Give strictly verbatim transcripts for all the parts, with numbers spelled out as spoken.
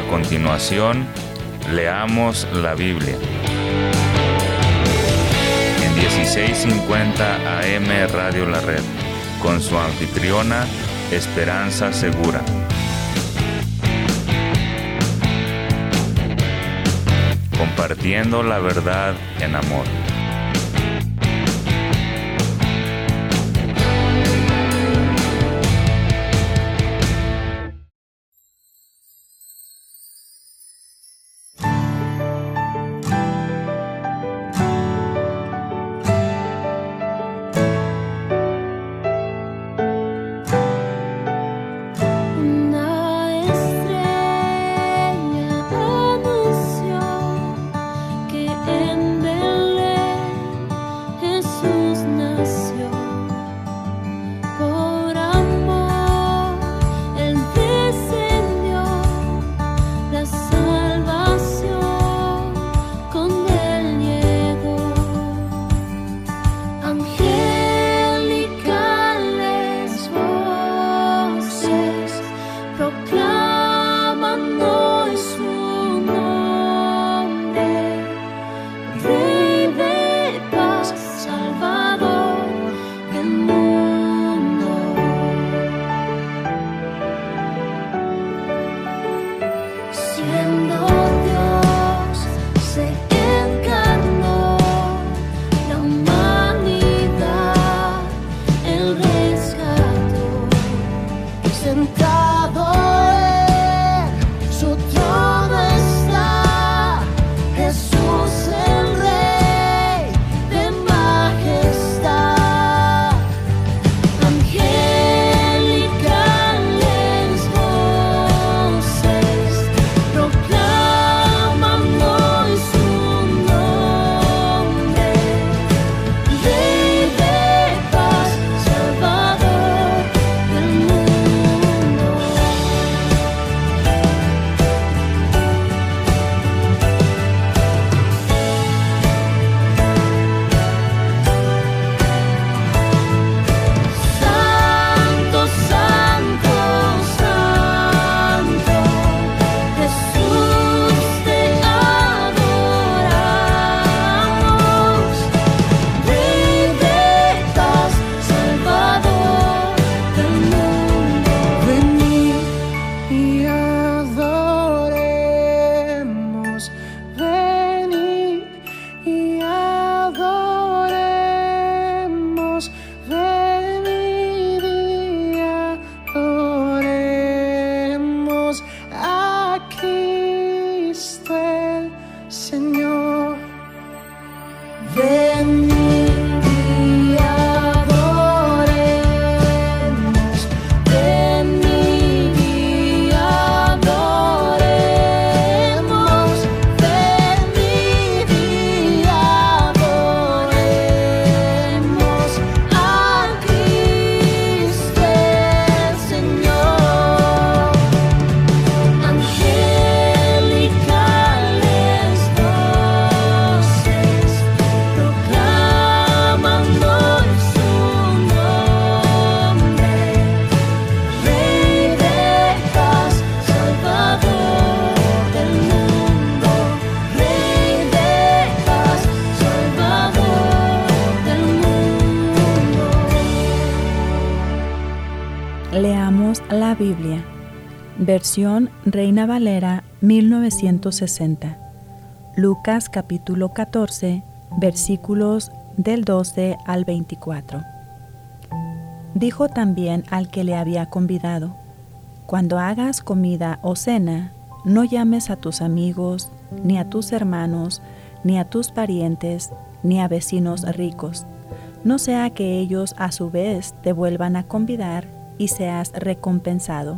continuación, leamos la Biblia. En dieciséis cincuenta A M Radio La Red, con su anfitriona, Esperanza Segura. Compartiendo la verdad en amor. Leamos la Biblia. Versión Reina Valera mil novecientos sesenta. Lucas capítulo catorce, versículos del doce al veinticuatro. Dijo también al que le había convidado: Cuando hagas comida o cena, no llames a tus amigos, ni a tus hermanos, ni a tus parientes, ni a vecinos ricos, no sea que ellos a su vez te vuelvan a convidar y seas recompensado.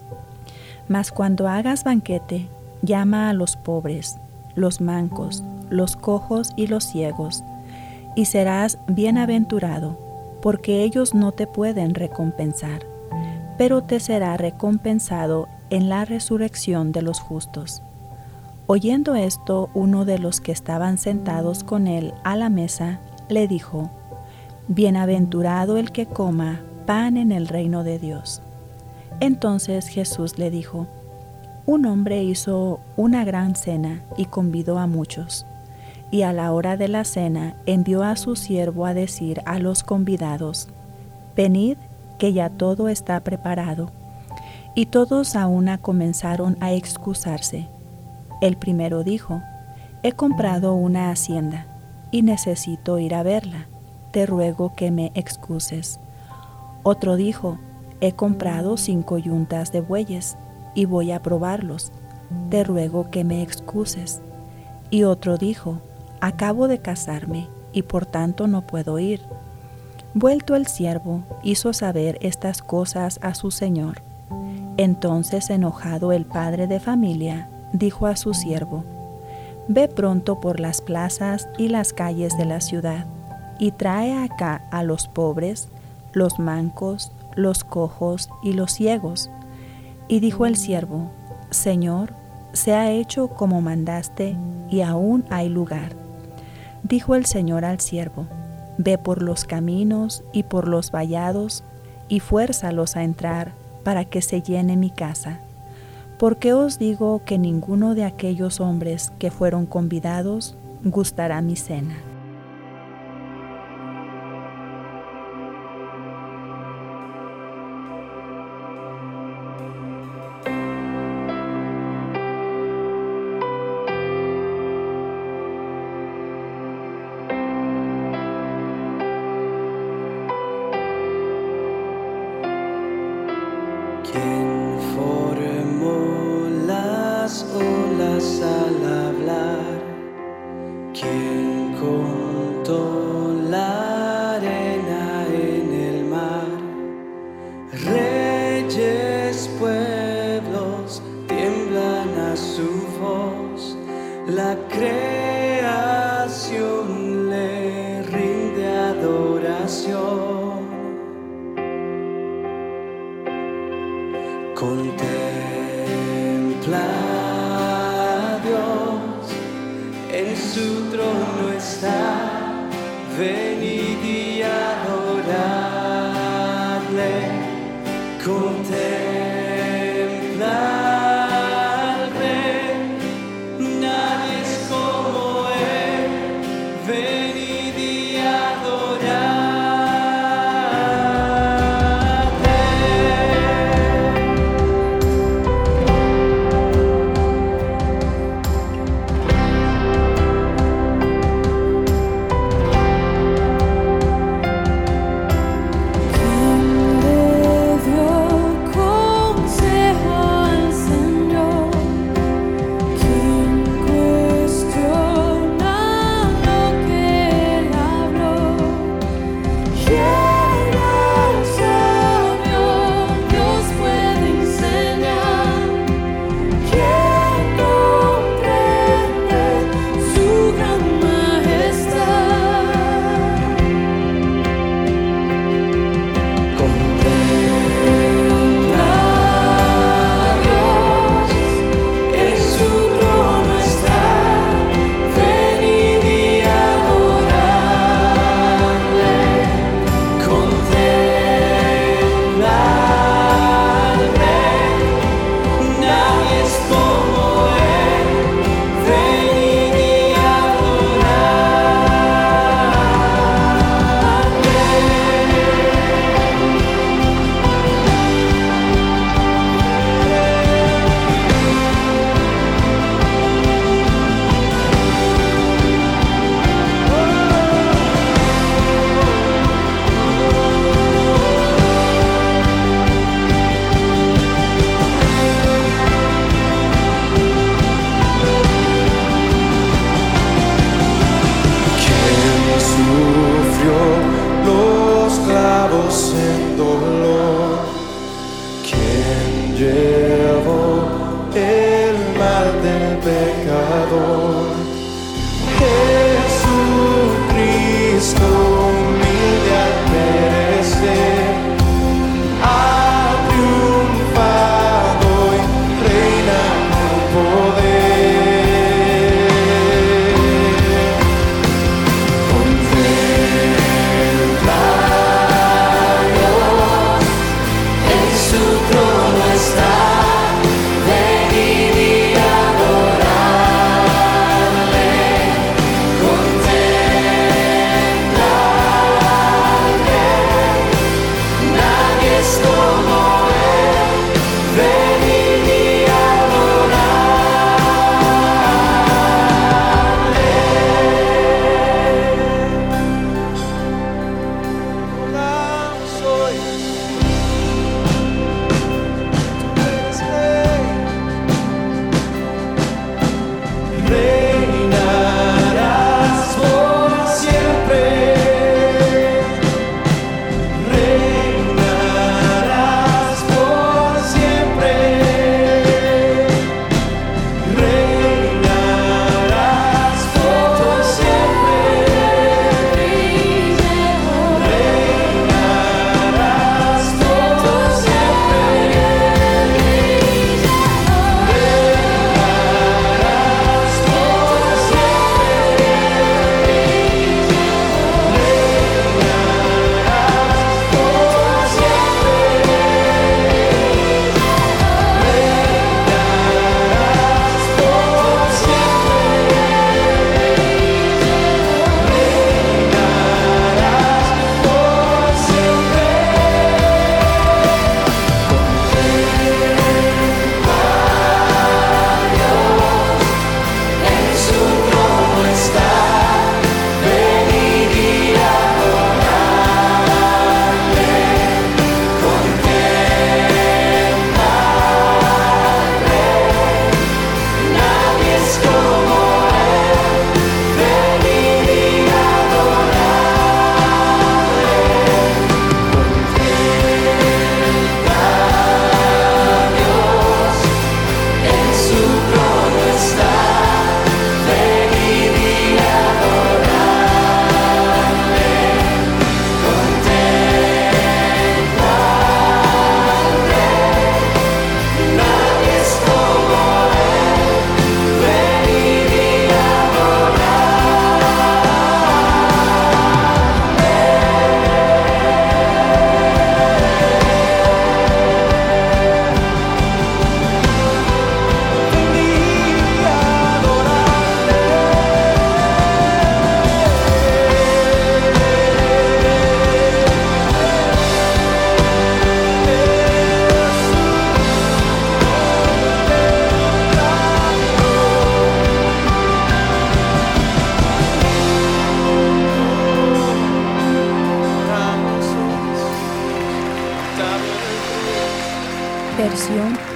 Mas cuando hagas banquete, llama a los pobres, los mancos, los cojos y los ciegos, y serás bienaventurado, porque ellos no te pueden recompensar, pero te será recompensado en la resurrección de los justos. Oyendo esto, uno de los que estaban sentados con él a la mesa le dijo: Bienaventurado el que coma pan en el reino de Dios. Entonces Jesús le dijo: Un hombre hizo una gran cena y convidó a muchos, y a la hora de la cena envió a su siervo a decir a los convidados: venid, que ya todo está preparado. Y todos a una comenzaron a excusarse. El primero dijo: he comprado una hacienda y necesito ir a verla. Te ruego que me excuses. Otro dijo: he comprado cinco yuntas de bueyes y voy a probarlos. Te ruego que me excuses. Y otro dijo: acabo de casarme y por tanto no puedo ir. Vuelto el siervo, hizo saber estas cosas a su señor. Entonces, enojado el padre de familia, dijo a su siervo: ve pronto por las plazas y las calles de la ciudad, y trae acá a los pobres, los mancos, los cojos y los ciegos. Y dijo el siervo: Señor, se ha hecho como mandaste, y aún hay lugar. Dijo el Señor al siervo: ve por los caminos y por los vallados, y fuérzalos a entrar, para que se llene mi casa. Porque os digo que ninguno de aquellos hombres que fueron convidados gustará mi cena. ¿Quién formó las olas al hablar? ¿Quién contó la arena en el mar? Reyes, pueblos tiemblan a su voz, la creación le rinde adoración. Contempla a Dios, en su trono está, venid y adoradle. Contempla al Rey, nadie es como Él, venid y adoradle. En dolor, quien llevó el mal del pecador, Jesucristo humilde al perecer, ha triunfado y reina con poder. Contempla su trono está.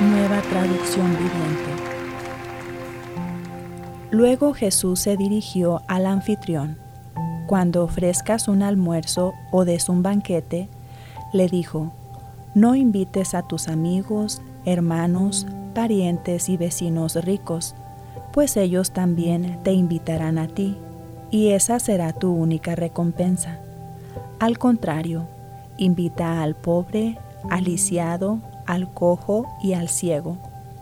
Nueva Traducción Viviente. Luego Jesús se dirigió al anfitrión. Cuando ofrezcas un almuerzo o des un banquete, le dijo, no invites a tus amigos, hermanos, parientes y vecinos ricos, pues ellos también te invitarán a ti, y esa será tu única recompensa. Al contrario, invita al pobre, al lisiado, al cojo y al ciego.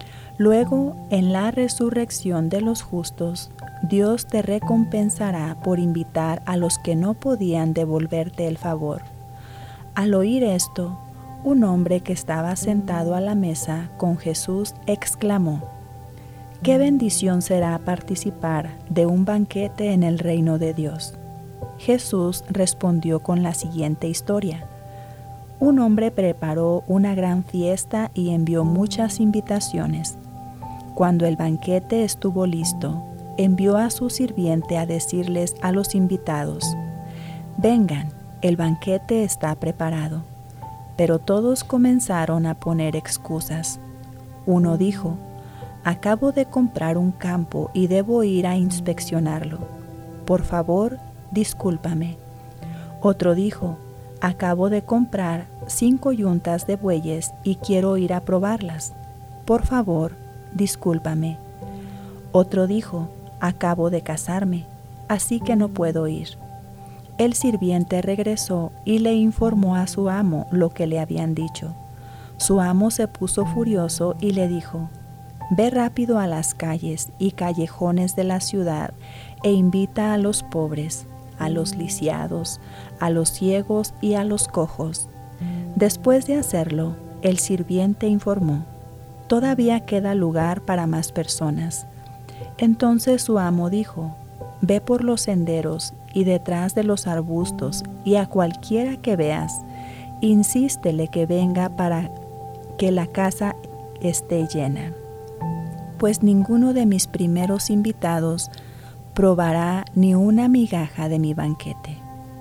Luego, en la resurrección de los justos, Dios te recompensará por invitar a los que no podían devolverte el favor. Al oír esto, un hombre que estaba sentado a la mesa con Jesús exclamó, «¡Qué bendición será participar de un banquete en el reino de Dios!». Jesús respondió con la siguiente historia. Un hombre preparó una gran fiesta y envió muchas invitaciones. Cuando el banquete estuvo listo, envió a su sirviente a decirles a los invitados, «Vengan, el banquete está preparado». Pero todos comenzaron a poner excusas. Uno dijo, «Acabo de comprar un campo y debo ir a inspeccionarlo. Por favor, discúlpame». Otro dijo, «Acabo de comprar cinco yuntas de bueyes y quiero ir a probarlas. Por favor, discúlpame». Otro dijo, «Acabo de casarme, así que no puedo ir». El sirviente regresó y le informó a su amo lo que le habían dicho. Su amo se puso furioso y le dijo, «Ve rápido a las calles y callejones de la ciudad e invita a los pobres, a los lisiados, a los ciegos y a los cojos». Después de hacerlo, el sirviente informó, «Todavía queda lugar para más personas». Entonces su amo dijo, «Ve por los senderos y detrás de los arbustos y a cualquiera que veas, insístele que venga para que la casa esté llena. Pues ninguno de mis primeros invitados probará ni una migaja de mi banquete».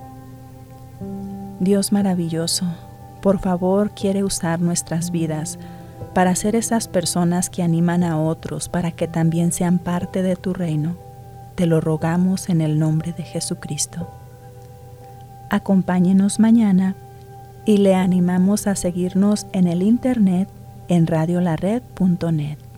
Dios maravilloso, por favor quiere usar nuestras vidas para ser esas personas que animan a otros para que también sean parte de tu reino. Te lo rogamos en el nombre de Jesucristo. Acompáñenos mañana y le animamos a seguirnos en el internet en radio la red punto net.